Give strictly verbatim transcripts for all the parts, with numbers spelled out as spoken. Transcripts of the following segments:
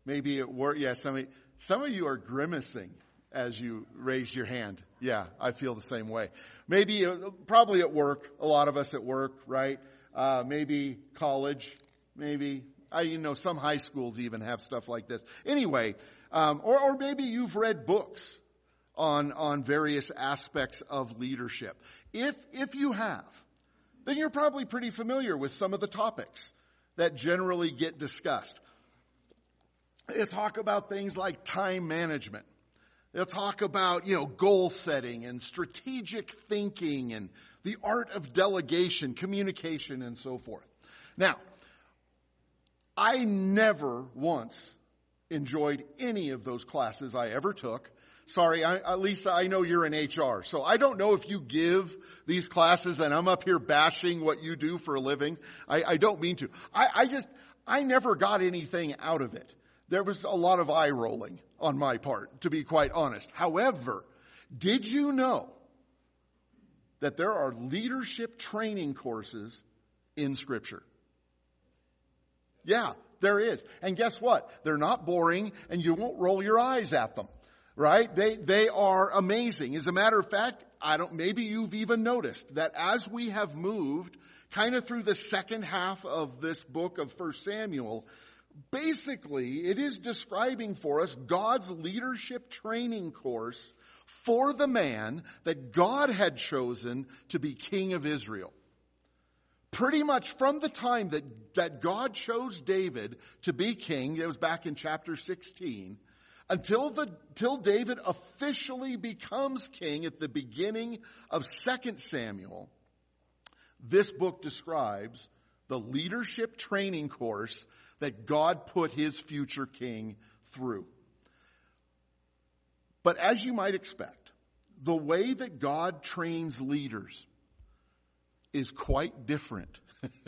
Maybe at work. Yeah, some of, some of you are grimacing as you raise your hand. Yeah, I feel the same way. Maybe, uh, probably at work. A lot of us at work, right? Uh, maybe college. Maybe, I, you know, some high schools even have stuff like this. Anyway, um, or, or maybe you've read books on on various aspects of leadership. If if you have, then you're probably pretty familiar with some of the topics that generally get discussed. They'll talk about things like time management. They'll talk about, you know, goal setting and strategic thinking and the art of delegation, communication, and so forth. Now, I never once enjoyed any of those classes I ever took. Sorry, I, Lisa, I know you're in H R, so I don't know if you give these classes and I'm up here bashing what you do for a living. I, I don't mean to. I, I just, I never got anything out of it. There was a lot of eye rolling on my part, to be quite honest. However, did you know that there are leadership training courses in Scripture? Yeah, there is. And guess what? They're not boring and you won't roll your eyes at them. Right? They, they are amazing. As a matter of fact, I don't, maybe you've even noticed that as we have moved kind of through the second half of this book of First Samuel, basically it is describing for us God's leadership training course for the man that God had chosen to be king of Israel. Pretty much from the time that, that God chose David to be king, it was back in chapter sixteen, Until the till David officially becomes king at the beginning of Second Samuel, this book describes the leadership training course that God put his future king through. But as you might expect, the way that God trains leaders is quite different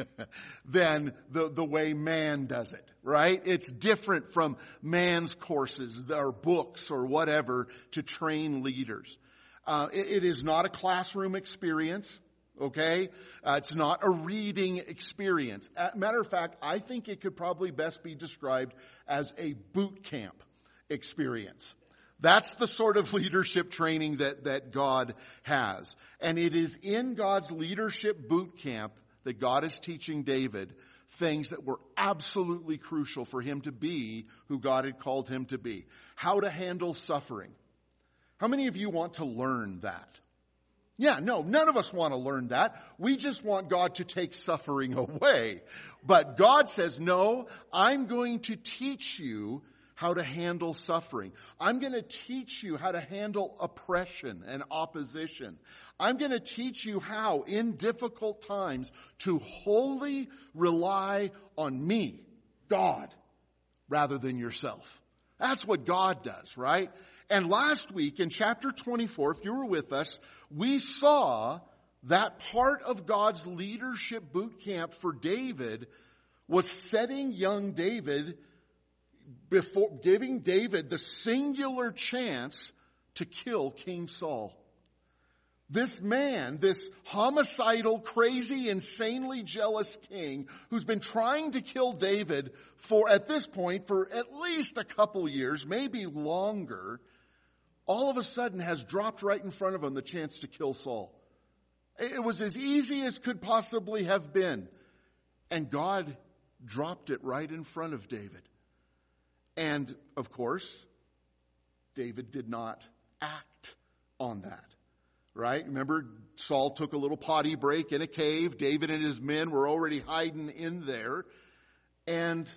than the, the way man does it, right? It's different from man's courses or books or whatever to train leaders. Uh, it, it is not a classroom experience, okay? Uh, it's not a reading experience. As a matter of fact, I think it could probably best be described as a boot camp experience. That's the sort of leadership training that, that God has. And it is in God's leadership boot camp that God is teaching David things that were absolutely crucial for him to be who God had called him to be. How to handle suffering. How many of you want to learn that? Yeah, no, none of us want to learn that. We just want God to take suffering away. But God says, no, I'm going to teach you how to handle suffering. I'm going to teach you how to handle oppression and opposition. I'm going to teach you how, in difficult times, to wholly rely on me, God, rather than yourself. That's what God does, right? And last week in chapter twenty-four, if you were with us, we saw that part of God's leadership boot camp for David was setting young David before giving David the singular chance to kill King Saul. This man, this homicidal, crazy, insanely jealous king who's been trying to kill David for, at this point, for at least a couple years, maybe longer, all of a sudden has dropped right in front of him the chance to kill Saul. It was as easy as could possibly have been. And God dropped it right in front of David. And, of course, David did not act on that, right? Remember, Saul took a little potty break in a cave. David and his men were already hiding in there. And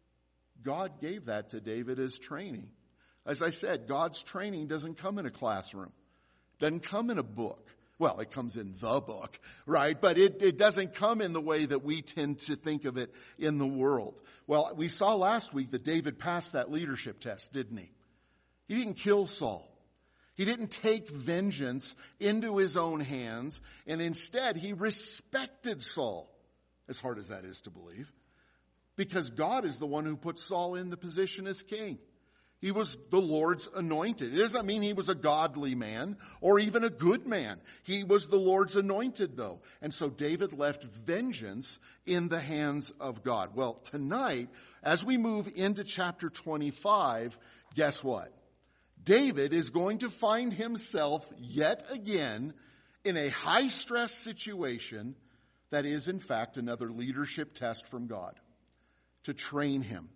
God gave that to David as training. As I said, God's training doesn't come in a classroom. Doesn't come in a book. Well, it comes in the book, right? But it, it doesn't come in the way that we tend to think of it in the world. Well, we saw last week that David passed that leadership test, didn't he? He didn't kill Saul. He didn't take vengeance into his own hands. And instead, he respected Saul, as hard as that is to believe, because God is the one who put Saul in the position as king. He was the Lord's anointed. It doesn't mean he was a godly man or even a good man. He was the Lord's anointed, though. And so David left vengeance in the hands of God. Well, tonight, as we move into chapter twenty-five, guess what? David is going to find himself yet again in a high-stress situation that is, in fact, another leadership test from God to train him.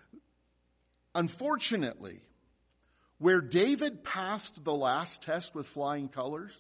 Unfortunately, where David passed the last test with flying colors,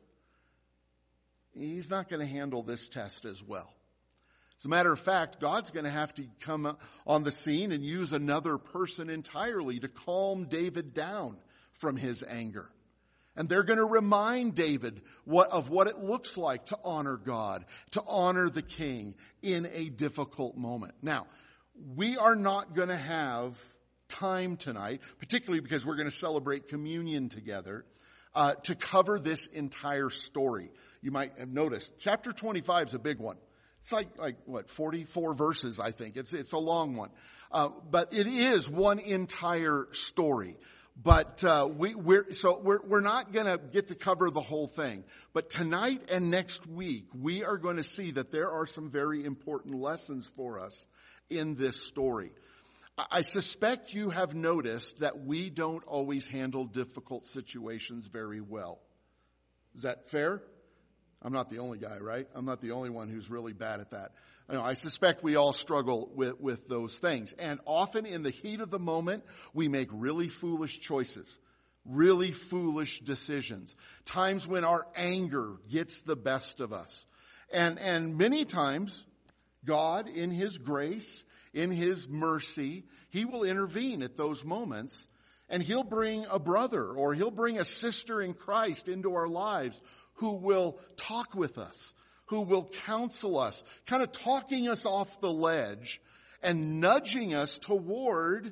he's not going to handle this test as well. As a matter of fact, God's going to have to come on the scene and use another person entirely to calm David down from his anger. And they're going to remind David what, of what it looks like to honor God, to honor the king in a difficult moment. Now, we are not going to have time tonight, particularly because we're going to celebrate communion together, uh, to cover this entire story. You might have noticed, chapter twenty-five is a big one. It's like, like what, forty-four verses, I think. It's, it's a long one. Uh, but it is one entire story. But uh, we, we're so we're we're not going to get to cover the whole thing. But tonight and next week, we are going to see that there are some very important lessons for us in this story. I suspect you have noticed that we don't always handle difficult situations very well. Is that fair? I'm not the only guy, right? I'm not the only one who's really bad at that. I know, I suspect we all struggle with, with those things. And often in the heat of the moment, we make really foolish choices, really foolish decisions. Times when our anger gets the best of us. And, and many times, God, in His grace, in His mercy, He will intervene at those moments, and He'll bring a brother or He'll bring a sister in Christ into our lives who will talk with us, who will counsel us, kind of talking us off the ledge and nudging us toward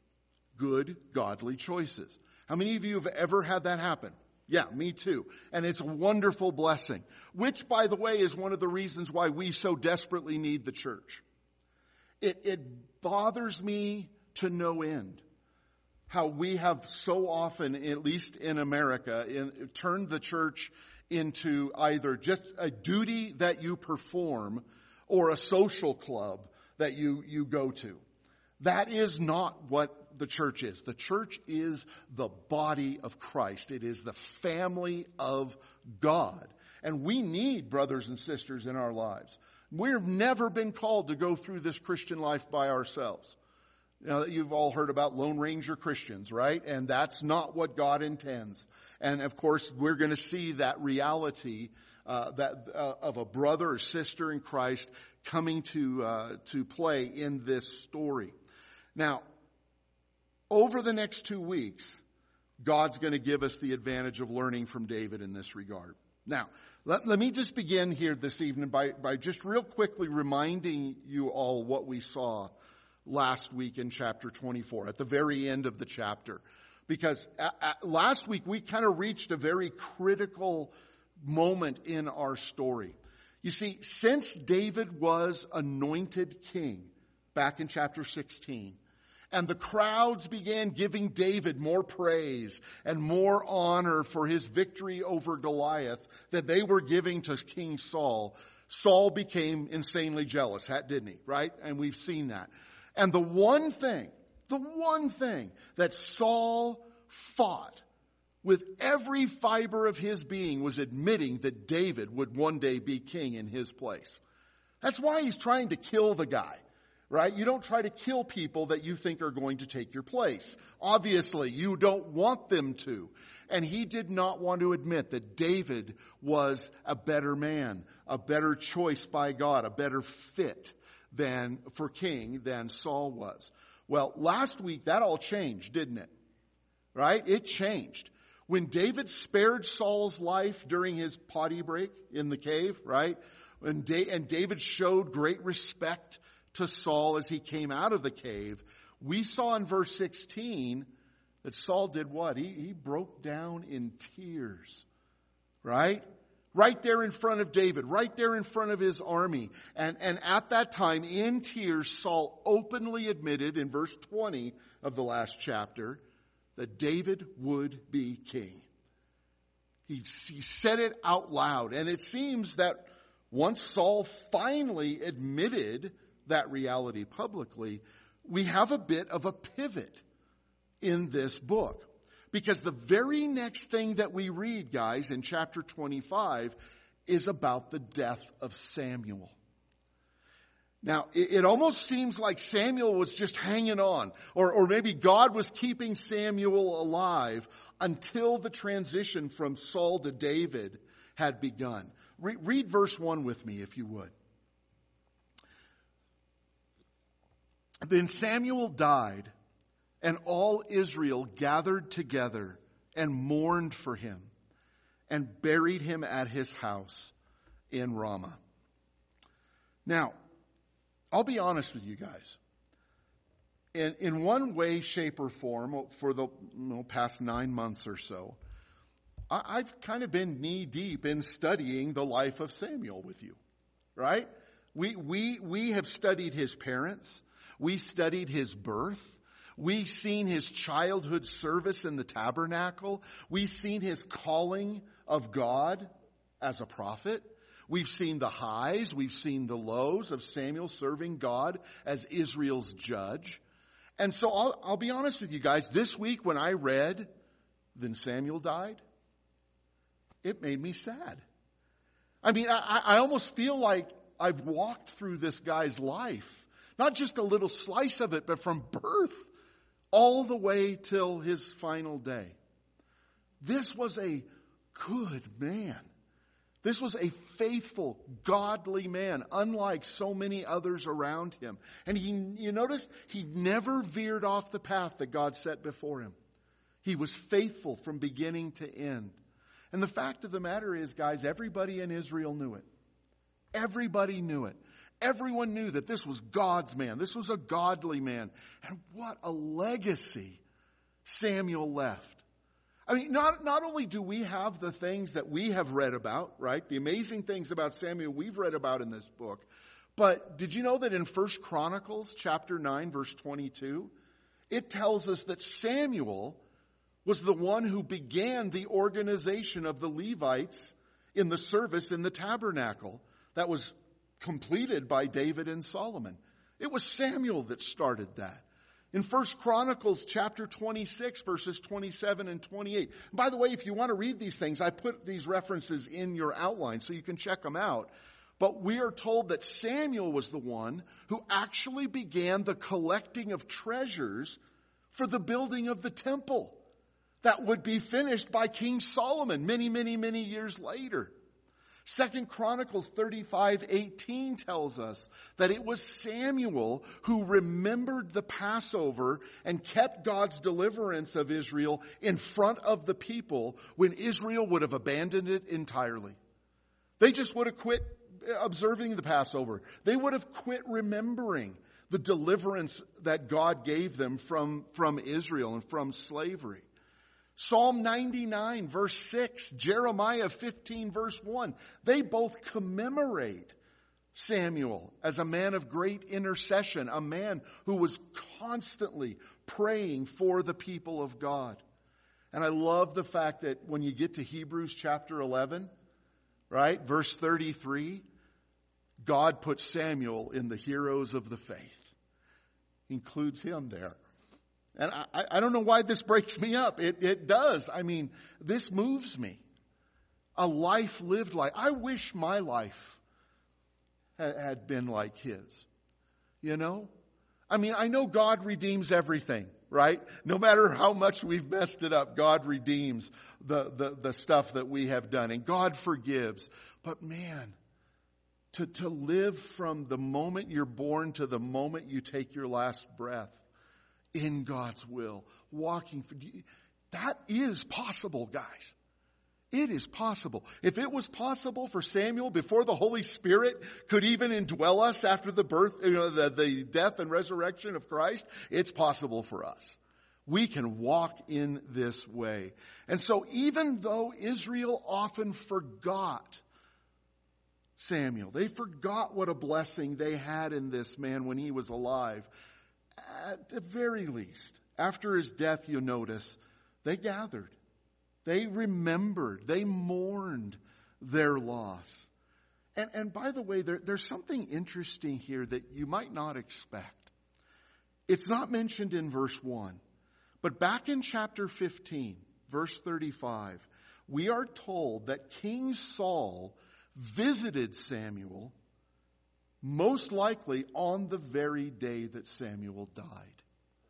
good, godly choices. How many of you have ever had that happen? Yeah, me too. And it's a wonderful blessing, which, by the way, is one of the reasons why we so desperately need the church. It, it bothers me to no end how we have so often, at least in America, in, turned the church into either just a duty that you perform or a social club that you, you go to. That is not what the church is. The church is the body of Christ. It is the family of God. And we need brothers and sisters in our lives. We've never been called to go through this Christian life by ourselves. You know, you've all heard about Lone Ranger Christians, right? And that's not what God intends. And of course, we're going to see that reality uh, that uh, of a brother or sister in Christ coming to uh, to play in this story. Now, over the next two weeks, God's going to give us the advantage of learning from David in this regard. Now, let, let me just begin here this evening by, by just real quickly reminding you all what we saw last week in chapter twenty-four, at the very end of the chapter. Because at, at, last week we kind of reached a very critical moment in our story. You see, since David was anointed king back in chapter sixteen, and the crowds began giving David more praise and more honor for his victory over Goliath than they were giving to King Saul, Saul became insanely jealous, didn't he? Right? And we've seen that. And the one thing, the one thing that Saul fought with every fiber of his being was admitting that David would one day be king in his place. That's why he's trying to kill the guy, right? You don't try to kill people that you think are going to take your place. Obviously, you don't want them to. And he did not want to admit that David was a better man, a better choice by God, a better fit than for king than Saul was. Well, last week that all changed, didn't it? Right? It changed. When David spared Saul's life during his potty break in the cave, right? And, da- and David showed great respect to Saul as he came out of the cave. We saw in verse sixteen that Saul did what? He, he broke down in tears, right? Right there in front of David, right there in front of his army. And, and at that time, in tears, Saul openly admitted in verse twenty of the last chapter that David would be king. He, he said it out loud. And it seems that once Saul finally admitted that reality publicly, we have a bit of a pivot in this book. Because the very next thing that we read, guys, in chapter twenty-five is about the death of Samuel. Now, it, it almost seems like Samuel was just hanging on, or, or maybe God was keeping Samuel alive until the transition from Saul to David had begun. Re- read verse one with me, if you would. Then Samuel died, and all Israel gathered together and mourned for him and buried him at his house in Ramah. Now, I'll be honest with you guys. In, in one way, shape, or form, for the you know, past nine months or so, I, I've kind of been knee-deep in studying the life of Samuel with you, right? We, we, we have studied his parents. We studied his birth. We've seen his childhood service in the tabernacle. We've seen his calling of God as a prophet. We've seen the highs. We've seen the lows of Samuel serving God as Israel's judge. And so I'll, I'll be honest with you guys. This week when I read, then Samuel died, it made me sad. I mean, I, I almost feel like I've walked through this guy's life. Not just a little slice of it, but from birth all the way till his final day. This was a good man. This was a faithful, godly man, unlike so many others around him. And he, you notice, he never veered off the path that God set before him. He was faithful from beginning to end. And the fact of the matter is, guys, everybody in Israel knew it. Everybody knew it. Everyone knew that this was God's man. This was a godly man. And what a legacy Samuel left. I mean, not, not only do we have the things that we have read about, right? The amazing things about Samuel we've read about in this book. But did you know that in First Chronicles chapter nine, verse twenty-two, it tells us that Samuel was the one who began the organization of the Levites in the service in the tabernacle that was completed by David and Solomon. It was Samuel that started that. In First Chronicles chapter twenty-six, verses twenty-seven and twenty-eight. By the way, if you want to read these things, I put these references in your outline so you can check them out. But we are told that Samuel was the one who actually began the collecting of treasures for the building of the temple that would be finished by King Solomon many, many, many years later. Second Chronicles thirty-five eighteen tells us that it was Samuel who remembered the Passover and kept God's deliverance of Israel in front of the people when Israel would have abandoned it entirely. They just would have quit observing the Passover. They would have quit remembering the deliverance that God gave them from, from Israel and from slavery. Psalm ninety-nine, verse six, Jeremiah fifteen, verse one, they both commemorate Samuel as a man of great intercession, a man who was constantly praying for the people of God. And I love the fact that when you get to Hebrews chapter eleven, right, verse thirty-three, God puts Samuel in the heroes of the faith. Includes him there. And I, I don't know why this breaks me up. It, it does. I mean, this moves me. A life lived like, I wish my life had, had been like his. You know? I mean, I know God redeems everything, right? No matter how much we've messed it up, God redeems the, the, the stuff that we have done. And God forgives. But man, to, to live from the moment you're born to the moment you take your last breath, in God's will, walking for, that is possible, guys. It is possible. If it was possible for Samuel before the Holy Spirit could even indwell us after the birth, you know, the, the death and resurrection of Christ, it's possible for us. We can walk in this way. And so even though Israel often forgot Samuel, they forgot what a blessing they had in this man when he was alive, at the very least, after his death, you notice, they gathered. They remembered. They mourned their loss. And, and by the way, there, there's something interesting here that you might not expect. It's not mentioned in verse one. But back in chapter fifteen, verse thirty-five, we are told that King Saul visited Samuel most likely on the very day that Samuel died.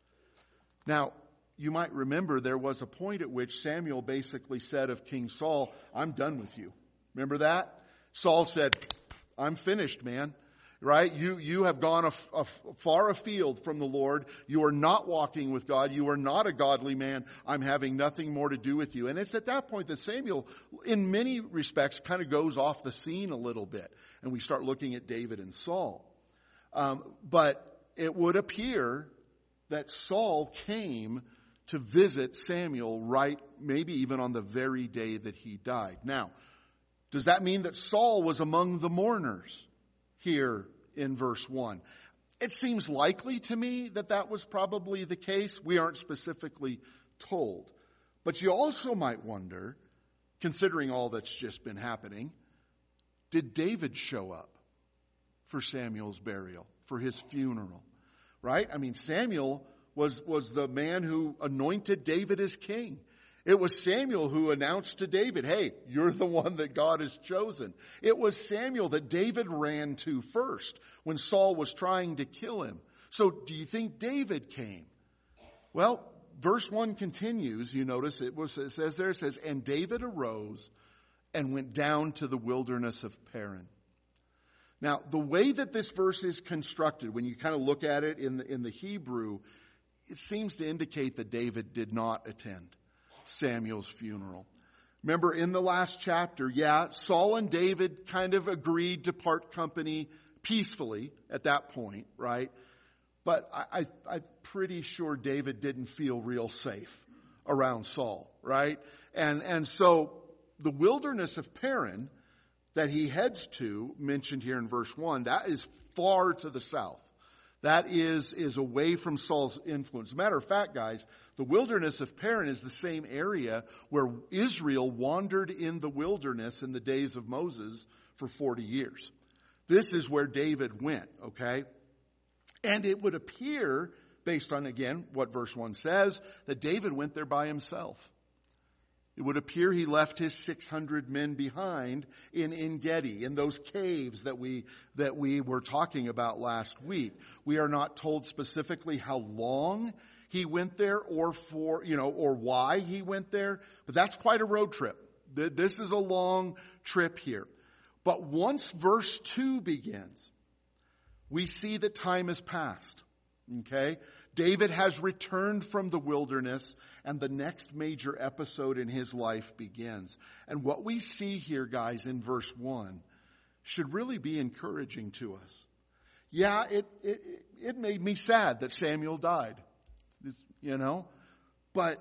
Now, you might remember there was a point at which Samuel basically said of King Saul, I'm done with you. Remember that? Saul said, I'm finished, man. Right? You, you have gone a, a, far afield from the Lord. You are not walking with God. You are not a godly man. I'm having nothing more to do with you. And it's at that point that Samuel, in many respects, kind of goes off the scene a little bit. And we start looking at David and Saul. Um, but it would appear that Saul came to visit Samuel right, maybe even on the very day that he died. Now, does that mean that Saul was among the mourners here in verse one? It seems likely to me that that was probably the case. We aren't specifically told. But you also might wonder, considering all that's just been happening, did David show up for Samuel's burial, for his funeral? Right? I mean, Samuel was, was the man who anointed David as king. It was Samuel who announced to David, hey, you're the one that God has chosen. It was Samuel that David ran to first when Saul was trying to kill him. So do you think David came? Well, verse one continues. You notice it was, it says there, it says, and David arose and went down to the wilderness of Paran. Now, the way that this verse is constructed, when you kind of look at it in the, in the Hebrew, it seems to indicate that David did not attend Samuel's funeral. Remember in the last chapter, yeah, Saul and David kind of agreed to part company peacefully at that point, right? But I, I, I'm pretty sure David didn't feel real safe around Saul, right? And, and so the wilderness of Paran that he heads to, mentioned here in verse one, that is far to the south. That is, is away from Saul's influence. As a matter of fact, guys, the wilderness of Paran is the same area where Israel wandered in the wilderness in the days of Moses for forty years. This is where David went, okay? And it would appear, based on, again, what verse one says, that David went there by himself. It would appear he left his six hundred men behind in En-Gedi, in those caves that we, that we were talking about last week. We are not told specifically how long he went there or for, you know, or why he went there, but that's quite a road trip. This is a long trip here. But once verse two begins, we see that time has passed. Okay? David has returned from the wilderness, and the next major episode in his life begins. And what we see here, guys, in verse one should really be encouraging to us. Yeah, it, it, it made me sad that Samuel died, it's, you know, but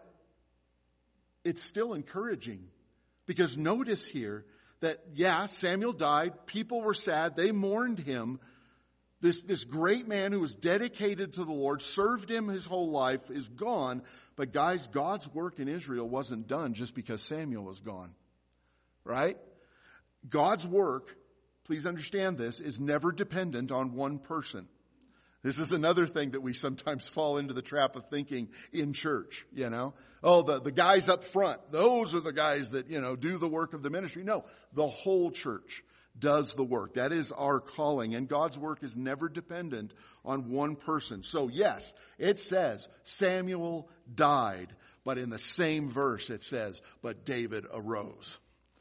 it's still encouraging because notice here that, yeah, Samuel died. People were sad. They mourned him. This, this great man who was dedicated to the Lord, served him his whole life, is gone. But guys, God's work in Israel wasn't done just because Samuel was gone. Right? God's work, please understand this, is never dependent on one person. This is another thing that we sometimes fall into the trap of thinking in church, you know. Oh, the, the guys up front, those are the guys that, you know, do the work of the ministry. No, the whole church does the work. That is our calling. And God's work is never dependent on one person. So yes, it says Samuel died, but in the same verse it says, but David arose.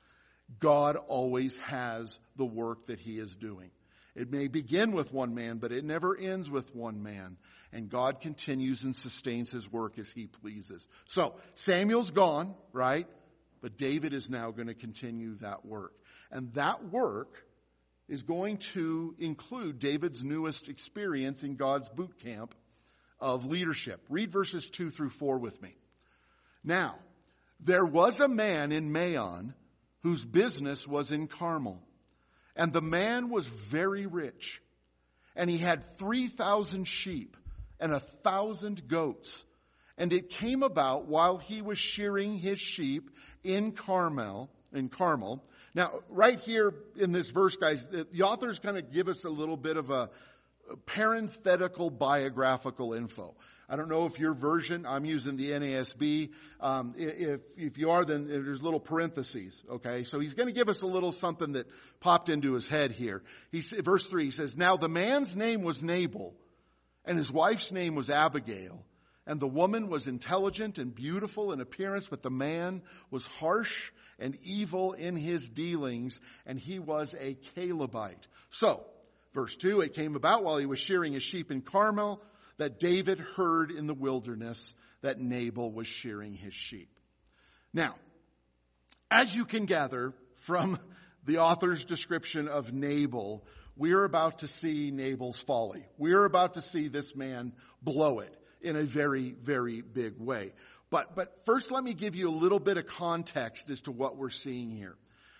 God always has the work that he is doing. It may begin with one man, but it never ends with one man. And God continues and sustains his work as he pleases. So Samuel's gone, right? But David is now going to continue that work. And that work is going to include David's newest experience in God's boot camp of leadership. Read verses two through four with me. Now, there was a man in Maon whose business was in Carmel. And the man was very rich. And he had three thousand sheep and a thousand goats And it came about while he was shearing his sheep in Carmel, in Carmel. Now, right here in this verse, guys, the author's going to give us a little bit of a parenthetical biographical info. I don't know if your version, I'm using the N A S B. Um, if, if you are, then there's little parentheses, okay? So he's going to give us a little something that popped into his head here. He, verse three, he says, "Now the man's name was Nabal, and his wife's name was Abigail. And the woman was intelligent and beautiful in appearance, but the man was harsh and evil in his dealings, and he was a Calebite." So, verse two, "It came about while he was shearing his sheep in Carmel that David heard in the wilderness that Nabal was shearing his sheep." Now, as you can gather from the author's description of Nabal, we're about to see Nabal's folly. We're about to see this man blow it in a very, very big way. But, but first let me give you a little bit of context as to what we're seeing here.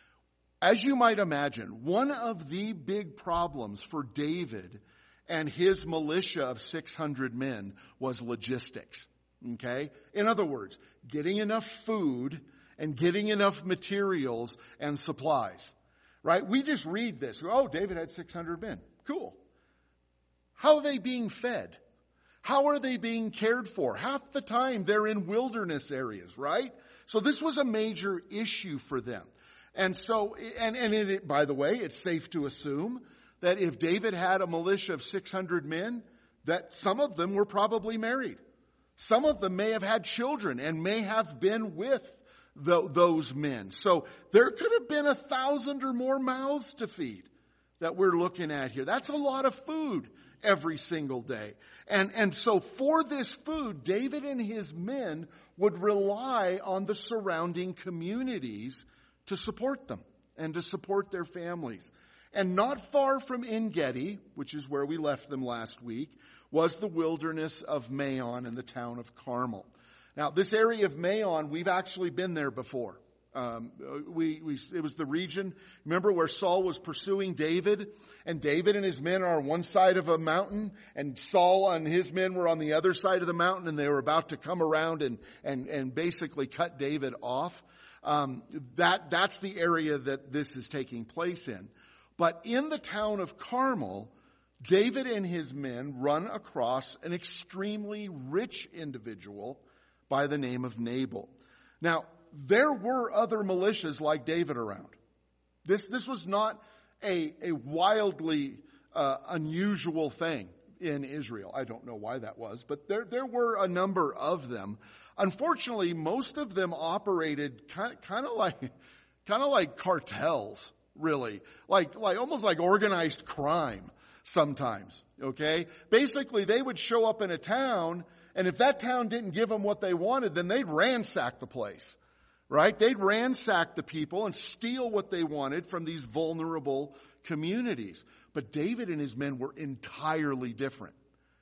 As you might imagine, one of the big problems for David and his militia of six hundred men was logistics. Okay? In other words, getting enough food and getting enough materials and supplies. Right? We just read this. Oh, David had six hundred men. Cool. How are they being fed? How are they being cared for? Half the time they're in wilderness areas, right? So this was a major issue for them. And so, and, and it, by the way, it's safe to assume that if David had a militia of six hundred men, that some of them were probably married. Some of them may have had children and may have been with the, those men. So there could have been a thousand or more mouths to feed that we're looking at here. That's a lot of food every single day. And, and so for this food, David and his men would rely on the surrounding communities to support them and to support their families. And not far from En-Gedi, which is where we left them last week, was the wilderness of Maon and the town of Carmel. Now, this area of Maon, we've actually been there before. Um, we, we, it was the region, remember, where Saul was pursuing David, and David and his men are on one side of a mountain, and Saul and his men were on the other side of the mountain, and they were about to come around and, and, and basically cut David off. Um, that, that's the area that this is taking place in. But in the town of Carmel, David and his men run across an extremely rich individual by the name of Nabal. Now, there were other militias like David around. This, this was not a, a wildly uh, unusual thing in Israel. I don't know why that was, but there, there were a number of them. Unfortunately, most of them operated kind, kind of like, kind of like cartels. Really, like, like, almost like organized crime sometimes, okay? Basically, they would show up in a town, and if that town didn't give them what they wanted, then they'd ransack the place, right? They'd ransack the people and steal what they wanted from these vulnerable communities. But David and his men were entirely different.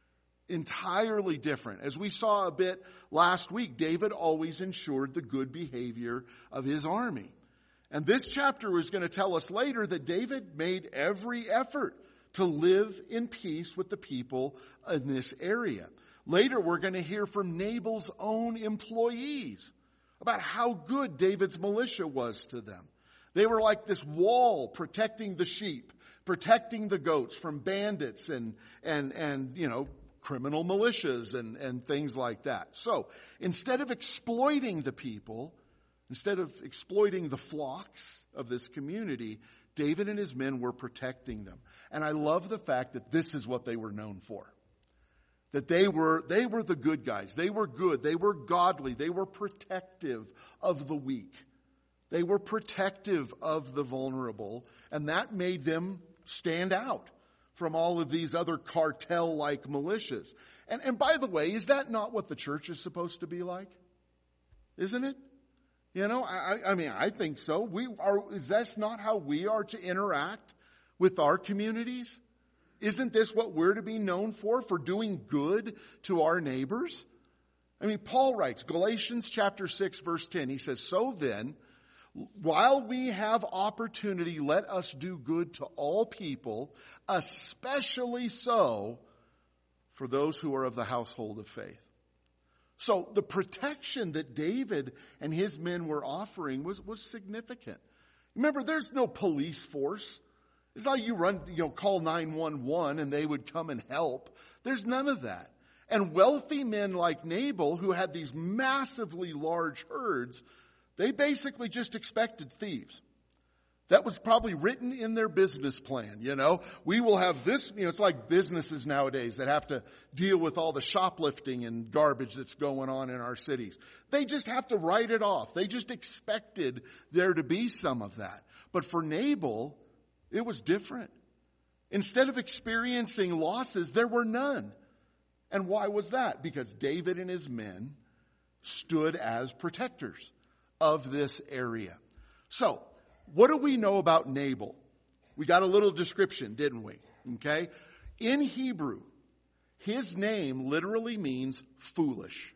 Entirely different. As we saw a bit last week, David always ensured the good behavior of his army. And this chapter is going to tell us later that David made every effort to live in peace with the people in this area. Later, we're going to hear from Nabal's own employees about how good David's militia was to them. They were like this wall protecting the sheep, protecting the goats from bandits and, and, and, you know, criminal militias and, and things like that. So instead of exploiting the people, Instead of exploiting the flocks of this community, David and his men were protecting them. And I love the fact that this is what they were known for. That they were, they were the good guys. They were good. They were godly. They were protective of the weak. They were protective of the vulnerable. And that made them stand out from all of these other cartel-like militias. And, and by the way, is that not what the church is supposed to be like? Isn't it? You know, I, I mean, I think so. We are, is that not how we are to interact with our communities? Isn't this what we're to be known for, for doing good to our neighbors? I mean, Paul writes, Galatians chapter six, verse ten, he says, "So then, while we have opportunity, let us do good to all people, especially so for those who are of the household of faith." So the protection that David and his men were offering was, was significant. Remember, there's no police force. It's not like you run, you know, call nine one one and they would come and help. There's none of that. And wealthy men like Nabal, who had these massively large herds, they basically just expected thieves. That was probably written in their business plan, you know. We will have this, you know, it's like businesses nowadays that have to deal with all the shoplifting and garbage that's going on in our cities. They just have to write it off. They just expected there to be some of that. But for Nabal, it was different. Instead of experiencing losses, there were none. And why was that? Because David and his men stood as protectors of this area. So, what do we know about Nabal? We got a little description, didn't we? Okay? In Hebrew, his name literally means foolish.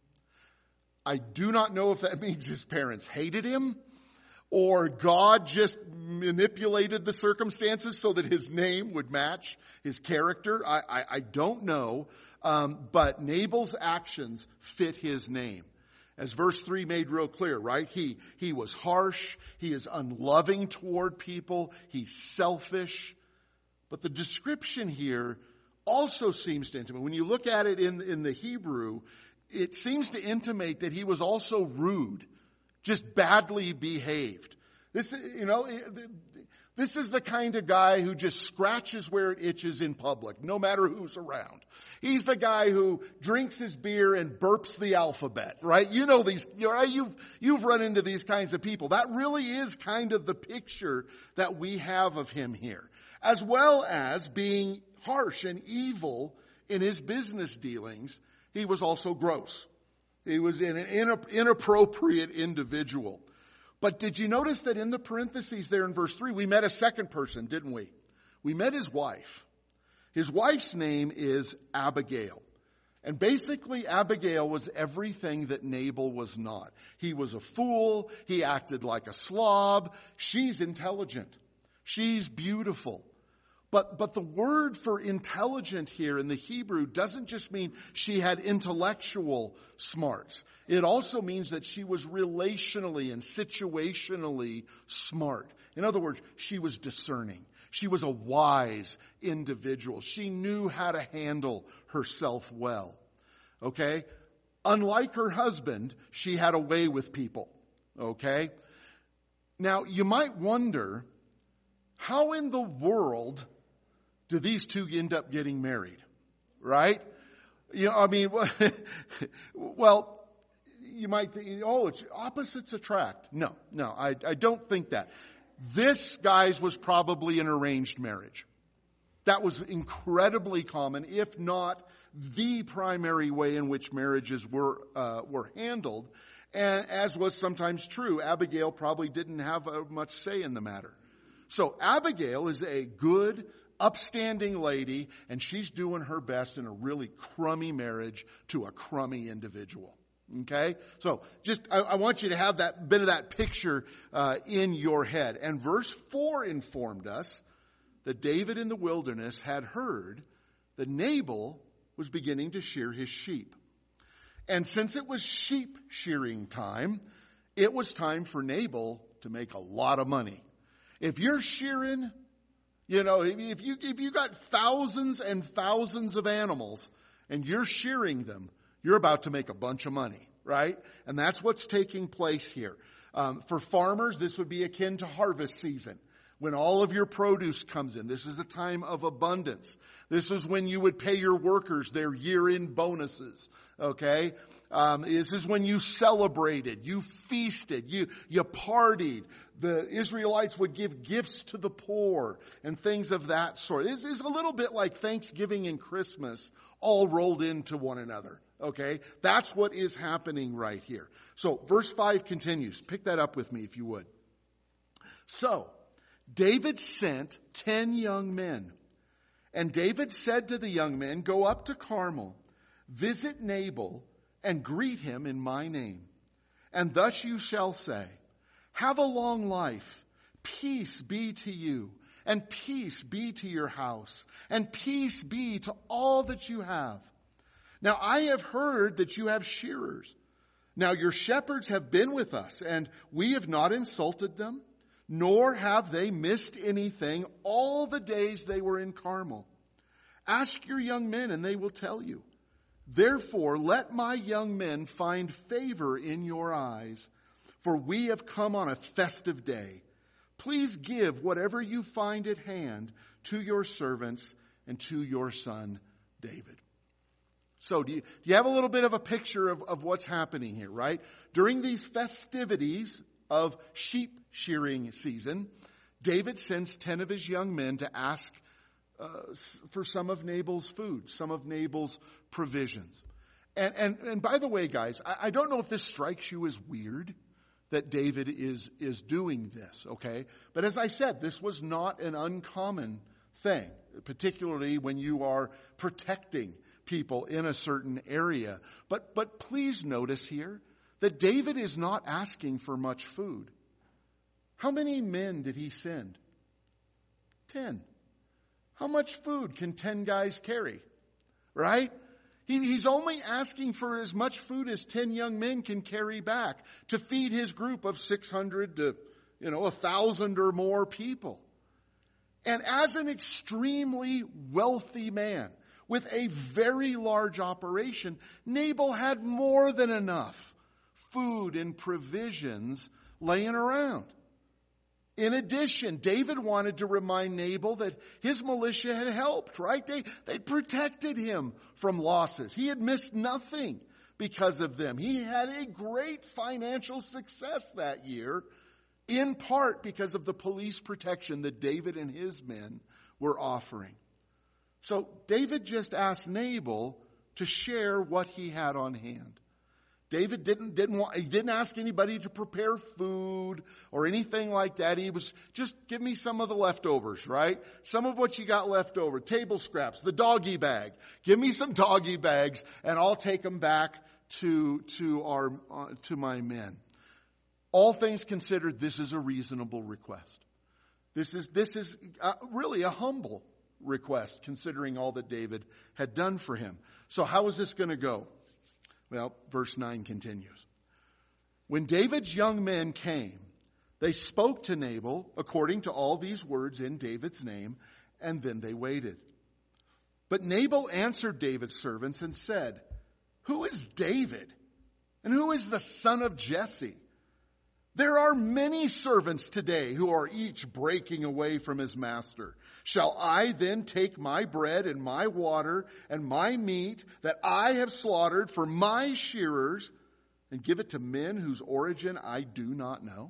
I do not know if that means his parents hated him or God just manipulated the circumstances so that his name would match his character. I, I, I don't know. Um, but Nabal's actions fit his name. As verse three made real clear, right? He, he was harsh. He is unloving toward people. He's selfish. But the description here also seems to intimate. When you look at it in, in the Hebrew, it seems to intimate that he was also rude, just badly behaved. This, you know, this is the kind of guy who just scratches where it itches in public, no matter who's around. He's the guy who drinks his beer and burps the alphabet, right? You know these, right? You've, you've run into these kinds of people. That really is kind of the picture that we have of him here. As well as being harsh and evil in his business dealings, he was also gross. He was an inappropriate individual. But did you notice that in the parentheses there in verse three, we met a second person, didn't we? We met his wife. His wife's name is Abigail. And basically, Abigail was everything that Nabal was not. He was a fool. He acted like a slob. She's intelligent. She's beautiful. But, but the word for intelligent here in the Hebrew doesn't just mean she had intellectual smarts. It also means that she was relationally and situationally smart. In other words, she was discerning. She was a wise individual. She knew how to handle herself well. Okay? Unlike her husband, she had a way with people. Okay? Now, you might wonder, how in the world do these two end up getting married? Right? You know, I mean, well, you might think, oh, it's opposites attract. No, no, I, I don't think that. This, guys, was probably an arranged marriage. That was incredibly common, if not the primary way in which marriages were uh, were handled. And as was sometimes true, Abigail probably didn't have uh, much say in the matter. So Abigail is a good, upstanding lady, and she's doing her best in a really crummy marriage to a crummy individual. Okay? So just, I, I want you to have that bit of that picture uh, in your head. And verse four informed us that David in the wilderness had heard that Nabal was beginning to shear his sheep. And since it was sheep shearing time, it was time for Nabal to make a lot of money. If you're shearing, you know, if you, if you got thousands and thousands of animals and you're shearing them, you're about to make a bunch of money, right? And that's what's taking place here. Um, for farmers, this would be akin to harvest season, when all of your produce comes in. This is a time of abundance. This is when you would pay your workers their year-end bonuses, okay? Um, this is when you celebrated, you feasted, you, you partied. The Israelites would give gifts to the poor and things of that sort. It's, it's a little bit like Thanksgiving and Christmas all rolled into one another. Okay, that's what is happening right here. So verse five continues. Pick that up with me if you would. So David sent ten young men. And David said to the young men, go up to Carmel, visit Nabal, and greet him in my name. And thus you shall say, have a long life, peace be to you, and peace be to your house, and peace be to all that you have. Now I have heard that you have shearers. Now your shepherds have been with us, and we have not insulted them, nor have they missed anything all the days they were in Carmel. Ask your young men, and they will tell you. Therefore, let my young men find favor in your eyes, for we have come on a festive day. Please give whatever you find at hand to your servants and to your son David. So do you, do you have a little bit of a picture of, of what's happening here, right? During these festivities of sheep shearing season, David sends ten of his young men to ask uh, for some of Nabal's food, some of Nabal's provisions. And, and, and by the way, guys, I, I don't know if this strikes you as weird that David is, is doing this, okay? But as I said, this was not an uncommon thing, particularly when you are protecting people in a certain area. But, but please notice here that David is not asking for much food. How many men did he send? Ten. How much food can ten guys carry? Right? He, he's only asking for as much food as ten young men can carry back to feed his group of six hundred to, you know, one thousand or more people. And as an extremely wealthy man with a very large operation, Nabal had more than enough food and provisions laying around. In addition, David wanted to remind Nabal that his militia had helped, right? They, they protected him from losses. He had missed nothing because of them. He had a great financial success that year, in part because of the police protection that David and his men were offering. So David just asked Nabal to share what he had on hand. David didn't, didn't want, he didn't ask anybody to prepare food or anything like that. He was just, give me some of the leftovers, right? Some of what you got left over. Table scraps, the doggy bag. Give me some doggy bags and I'll take them back to, to our, uh, to my men. All things considered, this is a reasonable request. This is, this is uh, really a humble request considering all that David had done for him. So how is this going to go? Well, verse nine continues. When David's young men came, they spoke to Nabal according to all these words in David's name, and then they waited. But Nabal answered David's servants and said, "Who is David? And who is the son of Jesse? There are many servants today who are each breaking away from his master. Shall I then take my bread and my water and my meat that I have slaughtered for my shearers and give it to men whose origin I do not know?"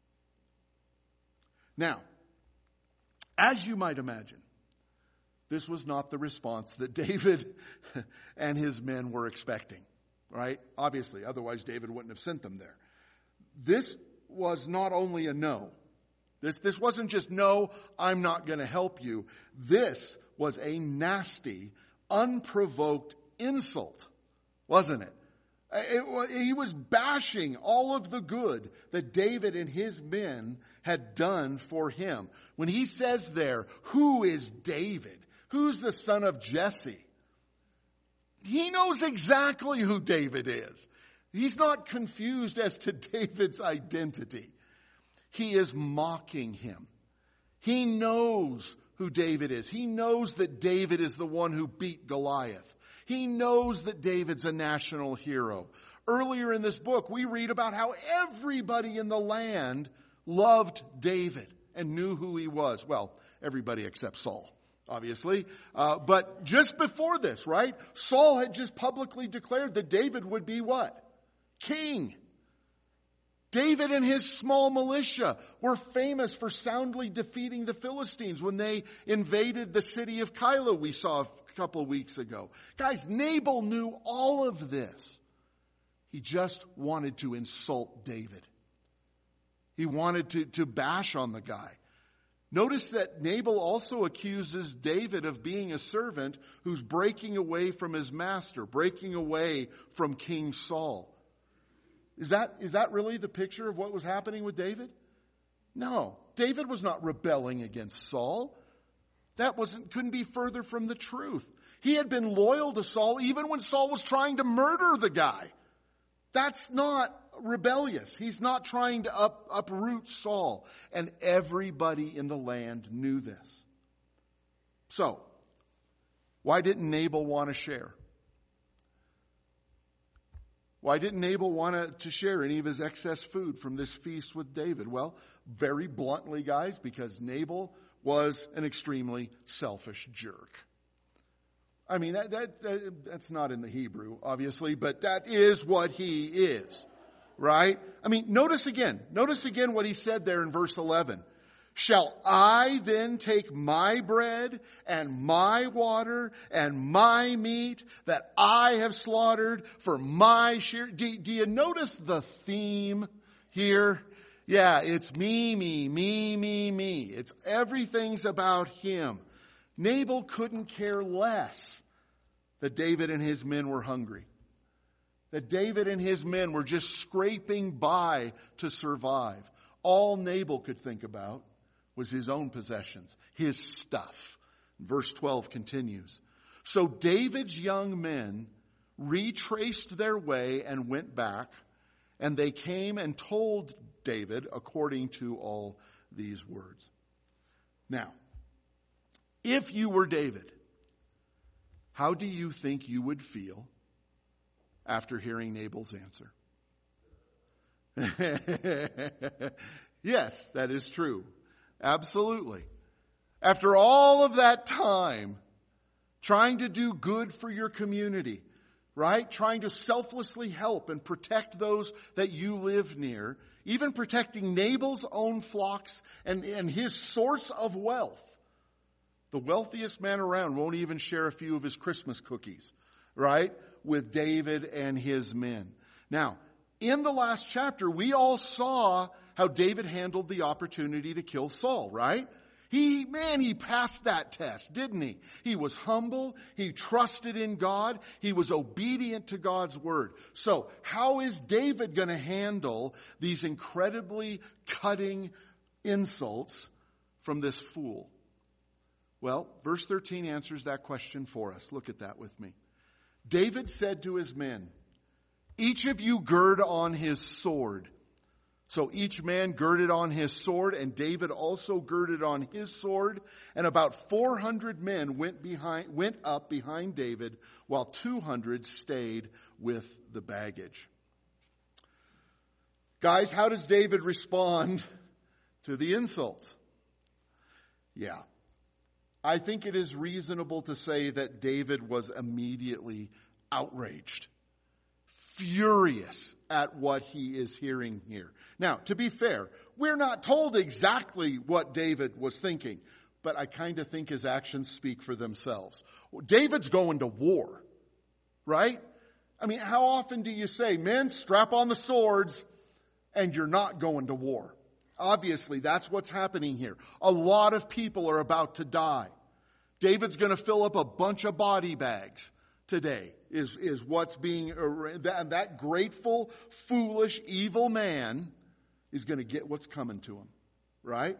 Now, as you might imagine, this was not the response that David and his men were expecting, right? Obviously, otherwise David wouldn't have sent them there. This was not only a no. This, this wasn't just, no, I'm not going to help you. This was a nasty, unprovoked insult, wasn't it? It, it? He was bashing all of the good that David and his men had done for him. When he says there, who is David? Who's the son of Jesse? He knows exactly who David is. He's not confused as to David's identity. He is mocking him. He knows who David is. He knows that David is the one who beat Goliath. He knows that David's a national hero. Earlier in this book, we read about how everybody in the land loved David and knew who he was. Well, everybody except Saul, obviously. Uh, but just before this, right, Saul had just publicly declared that David would be what? King. David and his small militia were famous for soundly defeating the Philistines when they invaded the city of Keilah we saw a couple weeks ago. Guys, Nabal knew all of this. He just wanted to insult David. He wanted to, to bash on the guy. Notice that Nabal also accuses David of being a servant who's breaking away from his master, breaking away from King Saul. Is that, is that really the picture of what was happening with David? No. David was not rebelling against Saul. That wasn't, couldn't be further from the truth. He had been loyal to Saul even when Saul was trying to murder the guy. That's not rebellious. He's not trying to up, uproot Saul. And everybody in the land knew this. So, why didn't Nabal want to share? Why didn't Nabal want to share any of his excess food from this feast with David? Well, very bluntly, guys, because Nabal was an extremely selfish jerk. I mean, that, that, that that's not in the Hebrew, obviously, but that is what he is, right? I mean, notice again, notice again what he said there in verse eleven. Shall I then take my bread and my water and my meat that I have slaughtered for my share? Do, do you notice the theme here? Yeah, it's me, me, me, me, me. It's everything's about him. Nabal couldn't care less that David and his men were hungry. That David and his men were just scraping by to survive. All Nabal could think about was his own possessions, his stuff. Verse twelve continues. So David's young men retraced their way and went back, and they came and told David according to all these words. Now, if you were David, how do you think you would feel after hearing Nabal's answer? Yes, that is true. Absolutely. After all of that time, trying to do good for your community, right? Trying to selflessly help and protect those that you live near, even protecting Nabal's own flocks and, and his source of wealth. The wealthiest man around won't even share a few of his Christmas cookies, right? With David and his men. Now, in the last chapter, we all saw how David handled the opportunity to kill Saul, right? He, man, he passed that test, didn't he? He was humble. He trusted in God. He was obedient to God's word. So how is David going to handle these incredibly cutting insults from this fool? Well, verse thirteen answers that question for us. Look at that with me. David said to his men, each of you gird on his sword. So each man girded on his sword, and David also girded on his sword. And about four hundred men went behind, went up behind David, while two hundred stayed with the baggage. Guys, how does David respond to the insults? Yeah. I think it is reasonable to say that David was immediately outraged, furious at what he is hearing here. Now, to be fair, we're not told exactly what David was thinking, but I kind of think his actions speak for themselves. David's going to war, right? I mean, how often do you say, men, strap on the swords, and you're not going to war? Obviously, that's what's happening here. A lot of people are about to die. David's going to fill up a bunch of body bags today, is, is what's being, that, that grateful, foolish, evil man is going to get what's coming to him, right?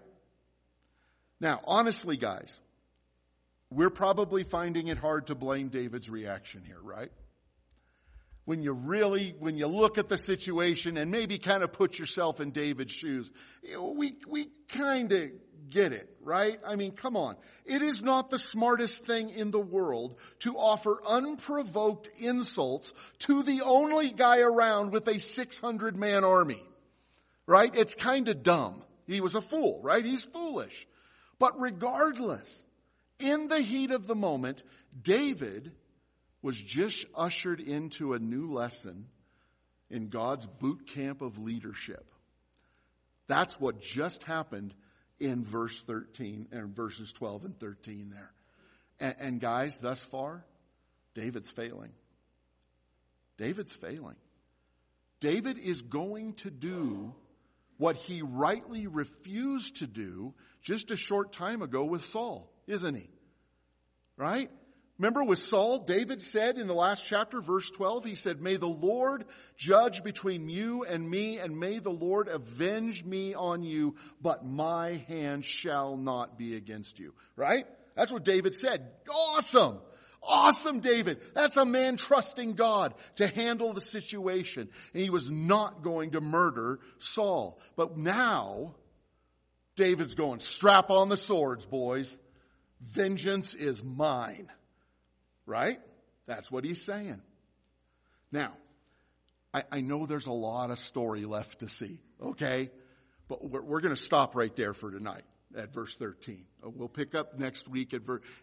Now, honestly, guys, we're probably finding it hard to blame David's reaction here, right? When you really, when you look at the situation and maybe kind of put yourself in David's shoes, we, we kind of get it, right? I mean, come on. It is not the smartest thing in the world to offer unprovoked insults to the only guy around with a six hundred man army, right? It's kind of dumb. He was a fool, right? He's foolish. But regardless, in the heat of the moment, David was just ushered into a new lesson in God's boot camp of leadership. That's what just happened in verse thirteen and verses twelve and thirteen there. And, and guys, thus far, David's failing. David's failing. David is going to do what he rightly refused to do just a short time ago with Saul, isn't he? Right? Remember with Saul, David said in the last chapter, verse twelve, he said, may the Lord judge between you and me, and may the Lord avenge me on you, but my hand shall not be against you. Right? That's what David said. Awesome. Awesome, David. That's a man trusting God to handle the situation. And he was not going to murder Saul. But now, David's going, strap on the swords, boys. Vengeance is mine. Right? That's what he's saying. Now, I, I know there's a lot of story left to see. Okay? But we're, we're going to stop right there for tonight at verse thirteen. We'll pick up next week at verse...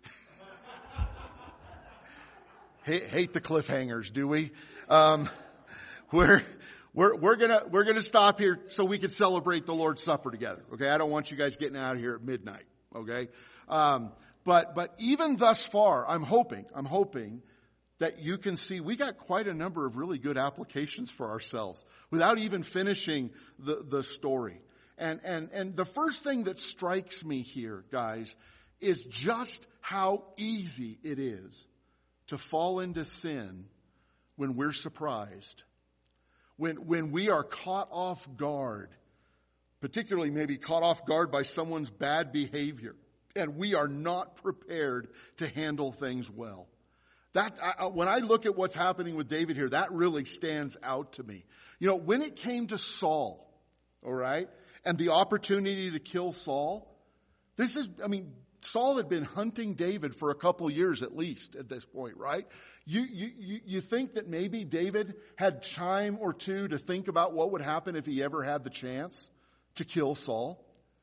hate, hate the cliffhangers, do we? Um, we're... We're, we're gonna, we're gonna stop here so we can celebrate the Lord's Supper together. Okay. I don't want you guys getting out of here at midnight. Okay. Um, but, but even thus far, I'm hoping, I'm hoping that you can see we got quite a number of really good applications for ourselves without even finishing the, the story. And, and, and the first thing that strikes me here, guys, is just how easy it is to fall into sin when we're surprised. When, when we are caught off guard, particularly maybe caught off guard by someone's bad behavior, and we are not prepared to handle things well. That, I, when I look at what's happening with David here, that really stands out to me. You know, when it came to Saul, all right, and the opportunity to kill Saul, this is, I mean, Saul had been hunting David for a couple years at least at this point, right? You, you, you think that maybe David had time or two to think about what would happen if he ever had the chance to kill Saul?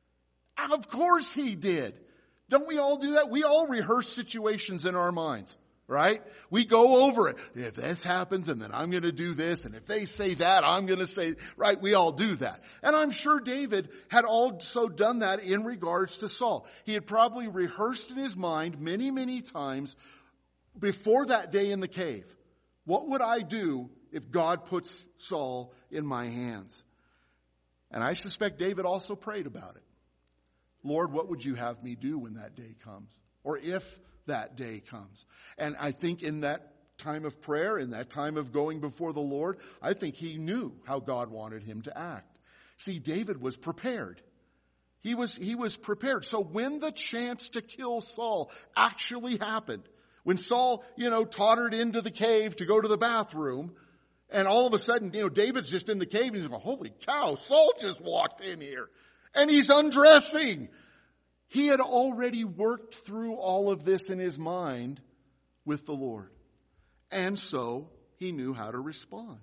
Of course he did. Don't we all do that? We all rehearse situations in our minds, right? We go over it. If this happens, and then I'm going to do this, and if they say that, I'm going to say, right? We all do that. And I'm sure David had also done that in regards to Saul. He had probably rehearsed in his mind many, many times before that day in the cave. What would I do if God puts Saul in my hands? And I suspect David also prayed about it. Lord, what would you have me do when that day comes? Or if that day comes. And I think in that time of prayer, in that time of going before the Lord, I think he knew how God wanted him to act. See, David was prepared. He was, he was prepared. So when the chance to kill Saul actually happened, when Saul, you know, tottered into the cave to go to the bathroom, and all of a sudden, you know, David's just in the cave and he's going, holy cow, Saul just walked in here. And he's undressing. He had already worked through all of this in his mind with the Lord. And so he knew how to respond.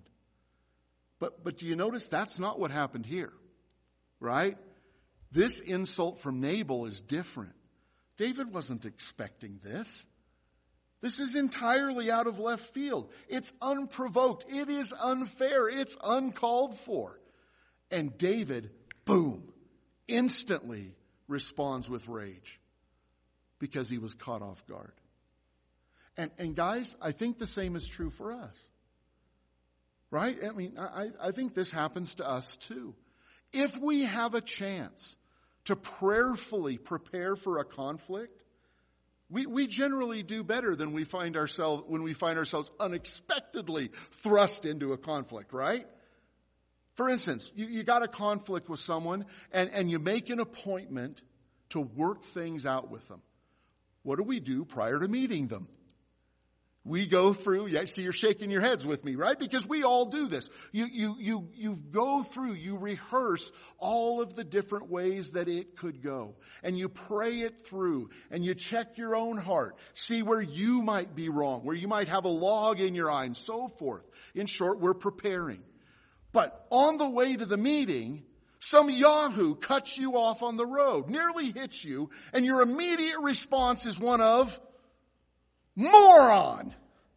But, but do you notice that's not what happened here, right? This insult from Nabal is different. David wasn't expecting this. This is entirely out of left field. It's unprovoked. It is unfair. It's uncalled for. And David, boom, instantly responds with rage because he was caught off guard. And, and guys, I think the same is true for us. Right? I mean, I, I think this happens to us too. If we have a chance to prayerfully prepare for a conflict, we, we generally do better than we find ourselves when we find ourselves unexpectedly thrust into a conflict, right? For instance, you, you got a conflict with someone and, and you make an appointment to work things out with them. What do we do prior to meeting them? We go through, yeah, see, you're shaking your heads with me, right? Because we all do this. You, you, you, you go through, you rehearse all of the different ways that it could go. And you pray it through and you check your own heart. See where you might be wrong, where you might have a log in your eye and so forth. In short, we're preparing. But on the way to the meeting, some yahoo cuts you off on the road, nearly hits you, and your immediate response is one of, moron!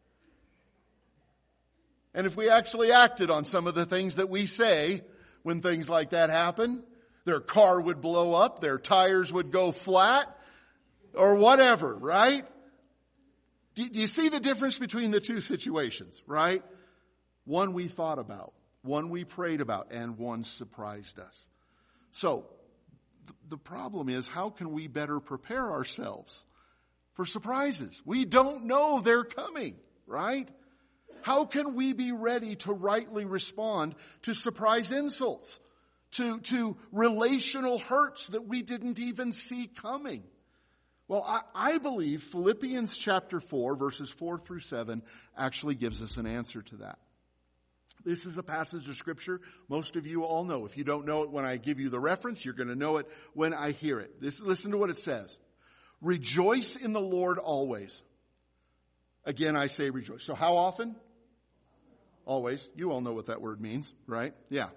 And if we actually acted on some of the things that we say when things like that happen, their car would blow up, their tires would go flat, or whatever, right? Do, do you see the difference between the two situations, right? One we thought about, one we prayed about, and one surprised us. So, th- the problem is, how can we better prepare ourselves for surprises? We don't know they're coming, right? How can we be ready to rightly respond to surprise insults, to, to relational hurts that we didn't even see coming? Well, I, I believe Philippians chapter four, verses four through seven, actually gives us an answer to that. This is a passage of Scripture most of you all know. If you don't know it when I give you the reference, you're going to know it when I hear it. This, listen to what it says. Rejoice in the Lord always. Again, I say rejoice. So how often? Always. You all know what that word means, right? Yeah.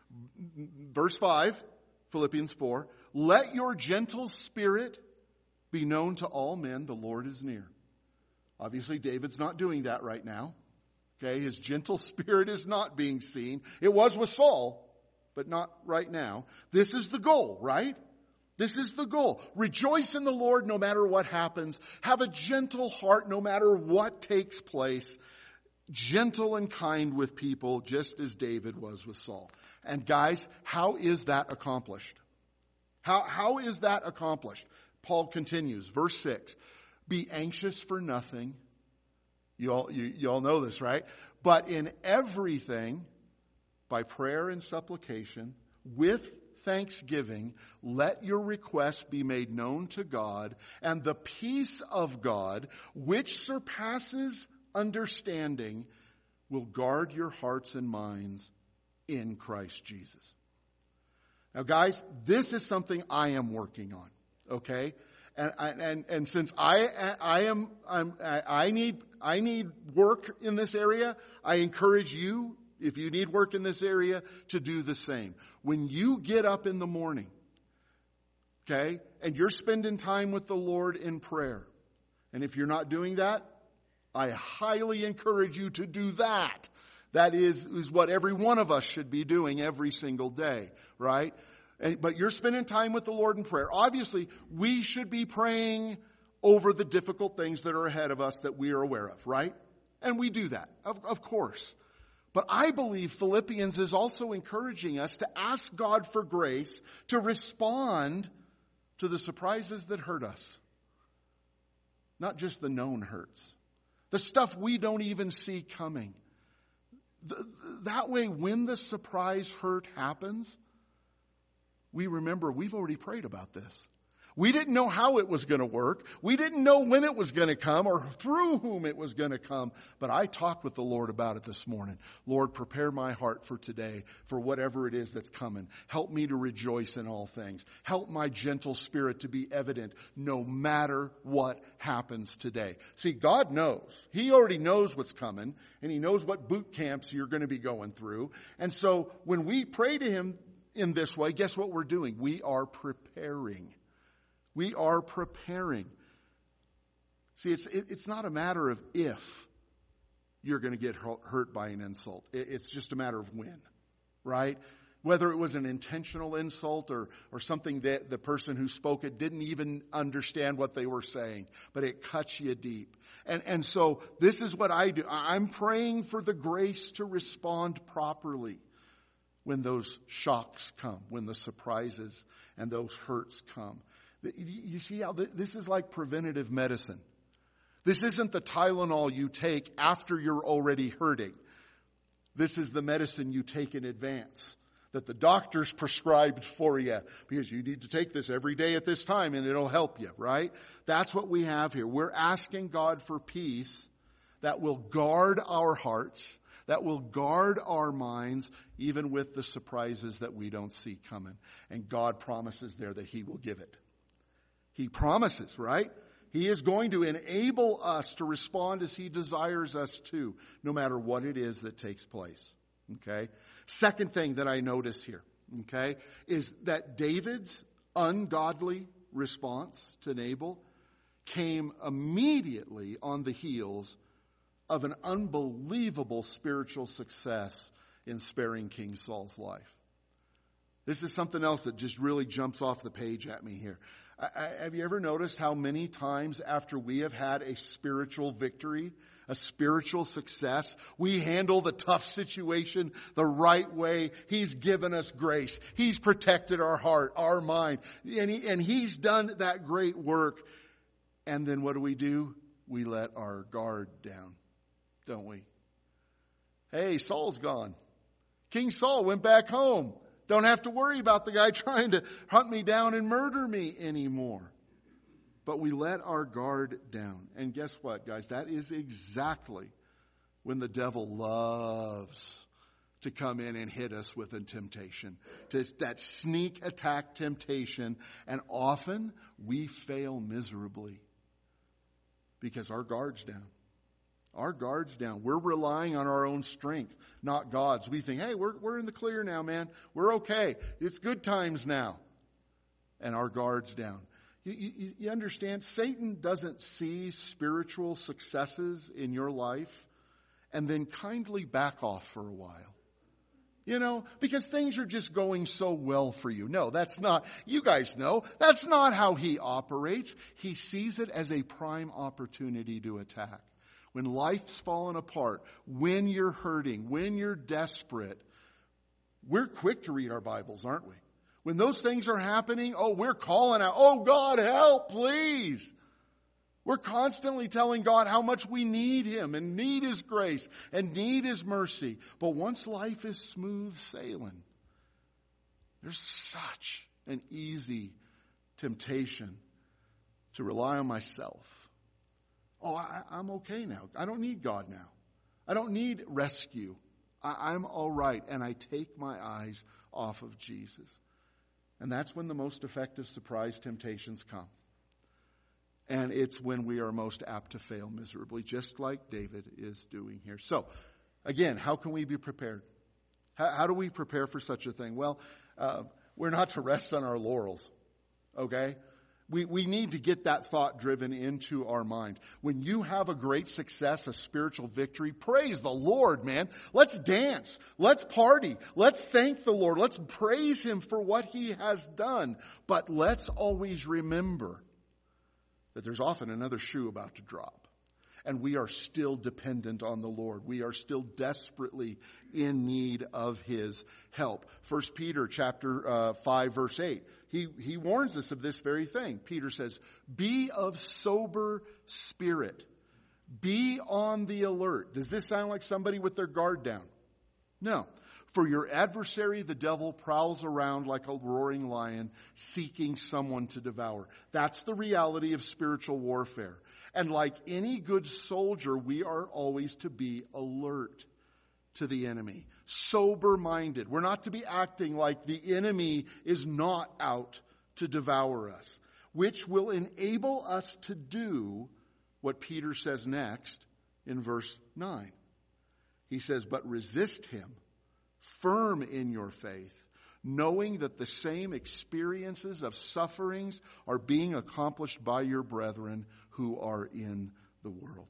Verse five, Philippians four. Let your gentle spirit be known to all men, the Lord is near. Obviously, David's not doing that right now. Okay, his gentle spirit is not being seen. It was with Saul, but not right now. This is the goal, right? This is the goal. Rejoice in the Lord no matter what happens. Have a gentle heart no matter what takes place. Gentle and kind with people, just as David was with Saul. And guys, how is that accomplished? How, how is that accomplished? Paul continues, verse six, be anxious for nothing. You all, you, you all know this, right? But in everything, by prayer and supplication, with thanksgiving, let your requests be made known to God, and the peace of God, which surpasses understanding, will guard your hearts and minds in Christ Jesus. Now, guys, this is something I am working on. Okay, and and and since I I am I'm, I need I need work in this area, I encourage you, if you need work in this area, to do the same. When you get up in the morning, okay, and you're spending time with the Lord in prayer, and if you're not doing that, I highly encourage you to do that. That is is what every one of us should be doing every single day, right? And, but you're spending time with the Lord in prayer. Obviously, we should be praying over the difficult things that are ahead of us that we are aware of, right? And we do that, of, of course. But I believe Philippians is also encouraging us to ask God for grace to respond to the surprises that hurt us. Not just the known hurts. The stuff we don't even see coming. The, that way, when the surprise hurt happens, we remember we've already prayed about this. We didn't know how it was going to work. We didn't know when it was going to come or through whom it was going to come. But I talked with the Lord about it this morning. Lord, prepare my heart for today, for whatever it is that's coming. Help me to rejoice in all things. Help my gentle spirit to be evident no matter what happens today. See, God knows. He already knows what's coming, and He knows what boot camps you're going to be going through. And so when we pray to Him in this way, guess what we're doing? We are preparing. We are preparing. See, it's it, it's not a matter of if you're going to get hurt by an insult. It, it's just a matter of when, right? Whether it was an intentional insult or, or something that the person who spoke it didn't even understand what they were saying, but it cuts you deep. And, and so this is what I do. I'm praying for the grace to respond properly when those shocks come, when the surprises and those hurts come. You see how this is like preventative medicine. This isn't the Tylenol you take after you're already hurting. This is the medicine you take in advance that the doctor's prescribed for you because you need to take this every day at this time and it'll help you, right? That's what we have here. We're asking God for peace that will guard our hearts, that will guard our minds, even with the surprises that we don't see coming. And God promises there that He will give it. He promises, right? He is going to enable us to respond as He desires us to, no matter what it is that takes place. Okay? Second thing that I notice here, okay, is that David's ungodly response to Nabal came immediately on the heels of an unbelievable spiritual success in sparing King Saul's life. This is something else that just really jumps off the page at me here. I, I, have you ever noticed how many times after we have had a spiritual victory, a spiritual success, we handle the tough situation the right way? He's given us grace. He's protected our heart, our mind, and, he, and He's done that great work. And then what do we do? We let our guard down, don't we? Hey, Saul's gone. King Saul went back home. Don't have to worry about the guy trying to hunt me down and murder me anymore. but we let our guard down. And guess what, guys? That is exactly when the devil loves to come in and hit us with a temptation. To that sneak attack temptation. And often we fail miserably because our guard's down. Our guard's down. We're relying on our own strength, not God's. We think, hey, we're, we're in the clear now, man. We're okay. It's good times now. And our guard's down. You, you, you understand? Satan doesn't see spiritual successes in your life and then kindly back off for a while. You know, because things are just going so well for you. No, that's not, you guys know, that's not how he operates. He sees it as a prime opportunity to attack. When life's fallen apart, when you're hurting, when you're desperate, we're quick to read our Bibles, aren't we? When those things are happening, oh, we're calling out, oh, God, help, please. We're constantly telling God how much we need Him and need His grace and need His mercy. But once life is smooth sailing, there's such an easy temptation to rely on myself. Oh, I, I'm okay now. I don't need God now. I don't need rescue. I, I'm all right. And I take my eyes off of Jesus. And that's when the most effective surprise temptations come. And it's when we are most apt to fail miserably, just like David is doing here. So, again, how can we be prepared? How, how do we prepare for such a thing? Well, uh, we're not to rest on our laurels, okay? We, we need to get that thought driven into our mind. When you have a great success, a spiritual victory, praise the Lord, man. Let's dance. Let's party. Let's thank the Lord. Let's praise Him for what He has done. But let's always remember that there's often another shoe about to drop. And we are still dependent on the Lord. We are still desperately in need of His help. First Peter chapter uh, five, verse eight. He, he warns us of this very thing. Peter says, be of sober spirit. Be on the alert. Does this sound like somebody with their guard down? No. For your adversary, the devil, prowls around like a roaring lion, seeking someone to devour. That's the reality of spiritual warfare. And like any good soldier, we are always to be alert to the enemy. Sober-minded. We're not to be acting like the enemy is not out to devour us, which will enable us to do what Peter says next in verse nine. He says, but resist him, firm in your faith, knowing that the same experiences of sufferings are being accomplished by your brethren who are in the world.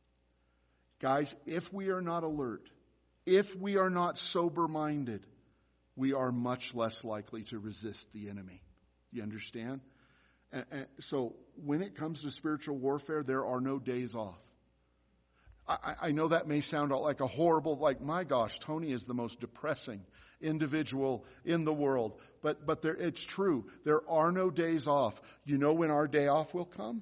Guys, if we are not alert, if we are not sober-minded, we are much less likely to resist the enemy. You understand? And, and so when it comes to spiritual warfare, there are no days off. I, I know that may sound like a horrible, like, my gosh, Tony is the most depressing individual in the world. But but there, it's true. There are no days off. You know when our day off will come?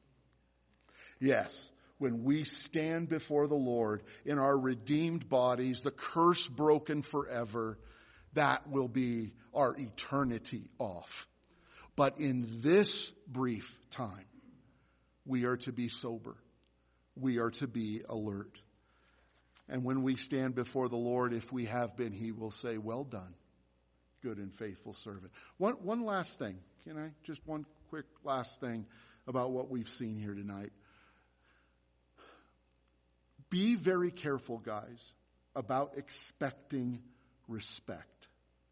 Yes. When we stand before the Lord in our redeemed bodies, the curse broken forever, that will be our eternity off. But in this brief time, we are to be sober. We are to be alert. And when we stand before the Lord, if we have been, He will say, well done, good and faithful servant. One, one last thing. Can I? Just one quick last thing about what we've seen here tonight. Be very careful, guys, about expecting respect.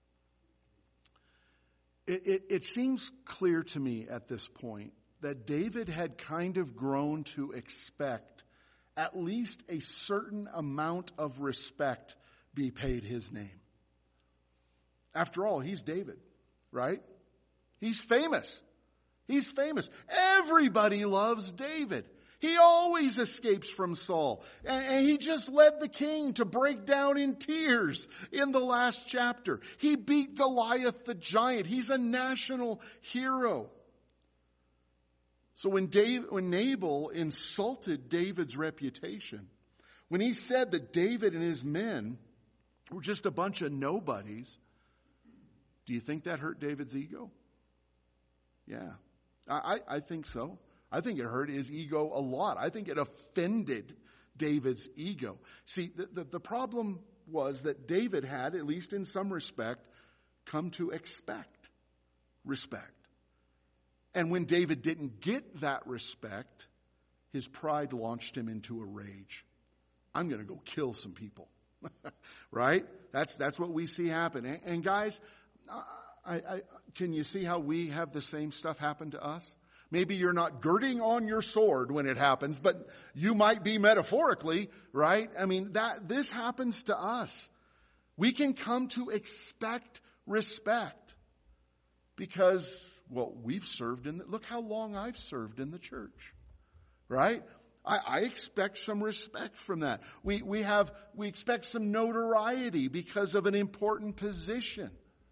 It, it, it seems clear to me at this point that David had kind of grown to expect at least a certain amount of respect be paid his name. After all, he's David, right? He's famous. He's famous. Everybody loves David. He always escapes from Saul. And he just led the king to break down in tears in the last chapter. He beat Goliath the giant. He's a national hero. So when, Dave, when Nabal insulted David's reputation, when he said that David and his men were just a bunch of nobodies, do you think that hurt David's ego? Yeah, I, I think so. I think it hurt his ego a lot. I think it offended David's ego. See, the, the, the problem was that David had, at least in some respect, come to expect respect. And when David didn't get that respect, his pride launched him into a rage. I'm going to go kill some people. Right? That's that's what we see happen. And, and guys, I, I, can you see how we have the same stuff happen to us? Maybe you're not girding on your sword when it happens, but you might be metaphorically, right? I mean, that this happens to us. We can come to expect respect because, well, we've served in the, look how long I've served in the church, right? I, I expect some respect from that. We, we have, we expect some notoriety because of an important position.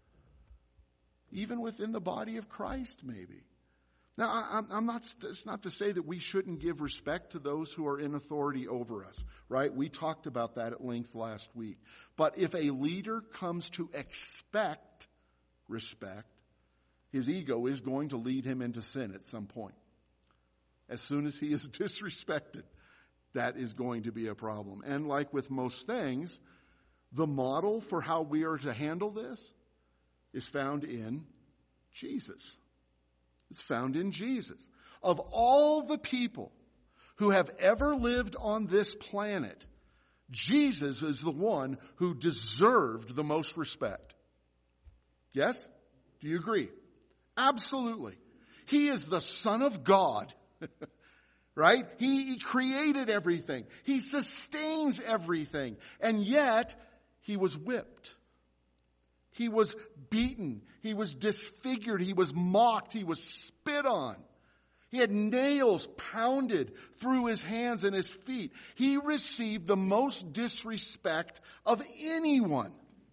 Even within the body of Christ, maybe. Now, I, I'm not, it's not to say that we shouldn't give respect to those who are in authority over us, right? We talked about that at length last week. But if a leader comes to expect respect, his ego is going to lead him into sin at some point. As soon as he is disrespected, that is going to be a problem. And like with most things, the model for how we are to handle this is found in Jesus. It's found in Jesus. Of all the people who have ever lived on this planet, Jesus is the one who deserved the most respect. Yes? Do you agree? Absolutely. He is the Son of God. Right? He, he created everything. He sustains everything. And yet, he was whipped. He was beaten. He was disfigured. He was mocked. He was spit on. He had nails pounded through his hands and his feet. He received the most disrespect of anyone.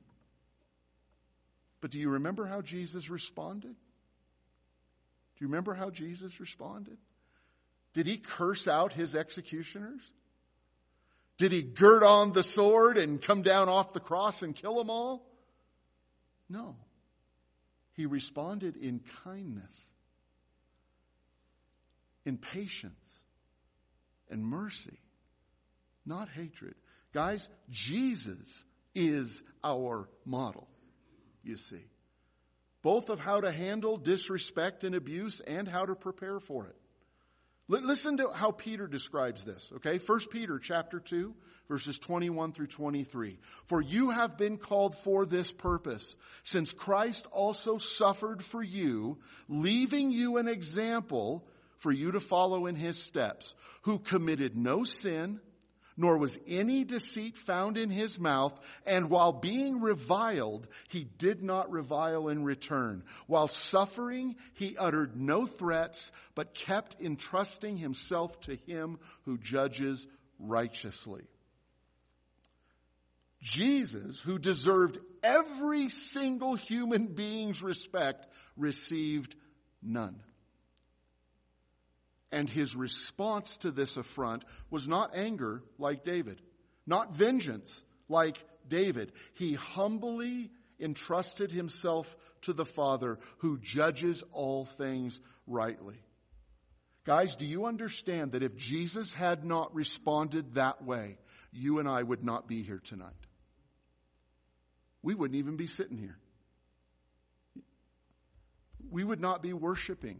But do you remember how Jesus responded? Do you remember how Jesus responded? Did he curse out his executioners? Did he gird on the sword and come down off the cross and kill them all? No. He responded in kindness, in patience, and mercy, not hatred. Guys, Jesus is our model, you see. Both of how to handle disrespect and abuse and how to prepare for it. Listen to how Peter describes this, okay? First Peter chapter two, verses twenty-one through twenty-three. For you have been called for this purpose, since Christ also suffered for you, leaving you an example for you to follow in his steps, who committed no sin, nor was any deceit found in his mouth, and while being reviled, he did not revile in return. While suffering, he uttered no threats, but kept entrusting himself to him who judges righteously. Jesus, who deserved every single human being's respect, received none. And his response to this affront was not anger like David, not vengeance like David. He humbly entrusted himself to the Father who judges all things rightly. Guys, do you understand that if Jesus had not responded that way, you and I would not be here tonight? We wouldn't even be sitting here. We would not be worshiping.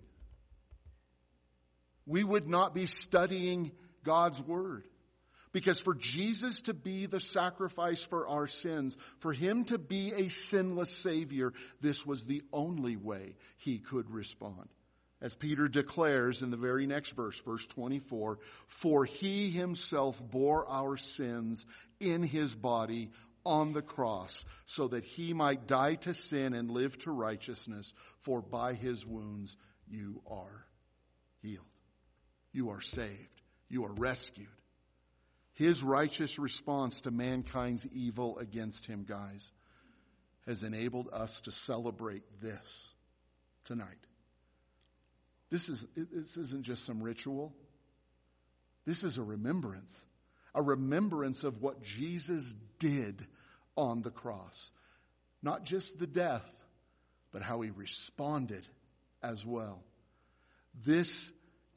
We would not be studying God's Word. Because for Jesus to be the sacrifice for our sins, for him to be a sinless Savior, this was the only way he could respond. As Peter declares in the very next verse, verse twenty-four, for he himself bore our sins in his body on the cross, so that he might die to sin and live to righteousness, for by his wounds you are healed. You are saved. You are rescued. His righteous response to mankind's evil against him, guys, has enabled us to celebrate this tonight. This is, this isn't just some ritual. This is a remembrance. A remembrance of what Jesus did on the cross. Not just the death, but how he responded as well. This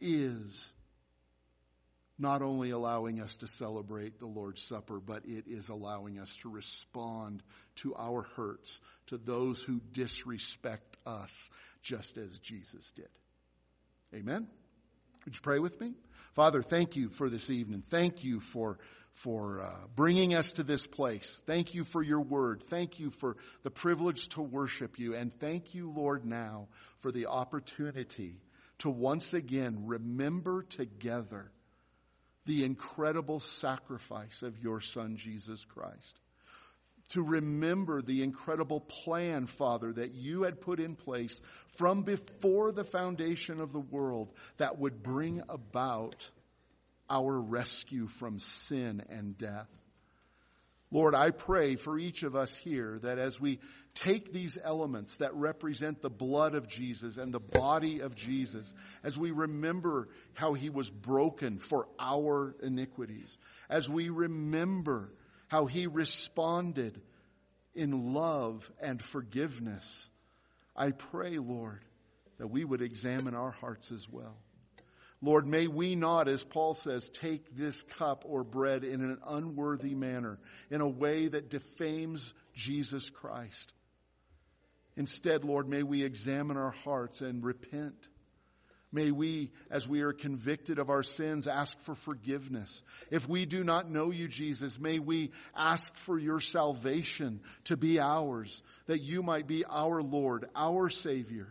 is not only allowing us to celebrate the Lord's Supper, but it is allowing us to respond to our hurts, to those who disrespect us, just as Jesus did. Amen? Would you pray with me? Father, thank you for this evening. Thank you for, for uh, bringing us to this place. Thank you for your word. Thank you for the privilege to worship you. And thank you, Lord, now for the opportunity to once again remember together the incredible sacrifice of your Son, Jesus Christ. To remember the incredible plan, Father, that you had put in place from before the foundation of the world that would bring about our rescue from sin and death. Lord, I pray for each of us here that as we take these elements that represent the blood of Jesus and the body of Jesus, as we remember how he was broken for our iniquities, as we remember how he responded in love and forgiveness, I pray, Lord, that we would examine our hearts as well. Lord, may we not, as Paul says, take this cup or bread in an unworthy manner, in a way that defames Jesus Christ. Instead, Lord, may we examine our hearts and repent. May we, as we are convicted of our sins, ask for forgiveness. If we do not know you, Jesus, may we ask for your salvation to be ours, that you might be our Lord, our Savior.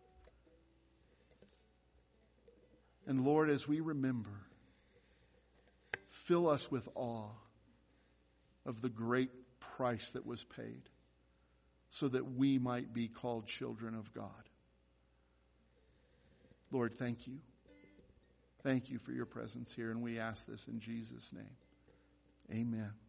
And Lord, as we remember, fill us with awe of the great price that was paid so that we might be called children of God. Lord, thank you. Thank you for your presence here, and we ask this in Jesus' name. Amen.